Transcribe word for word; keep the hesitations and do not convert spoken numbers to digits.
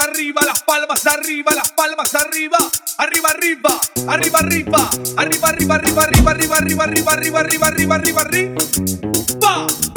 arriba, las palmas arriba, las palmas arriba, arriba, arriba, arriba, arriba, arriba, arriba, arriba, arriba, arriba, arriba, arriba, arriba, arriba, arriba, arriba, arriba, arriba.